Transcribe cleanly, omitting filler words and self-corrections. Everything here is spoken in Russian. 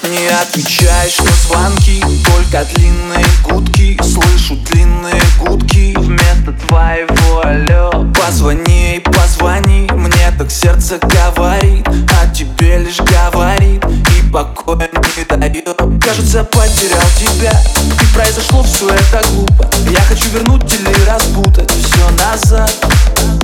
Не отвечаешь на звонки, только длинные гудки. Слышу длинные гудки вместо твоего алло. Позвони, позвони, мне так сердце говорит, а тебе лишь говорит и покоя не дает. Кажется, потерял тебя, и произошло все это глупо. Я хочу вернуть или распутать все назад.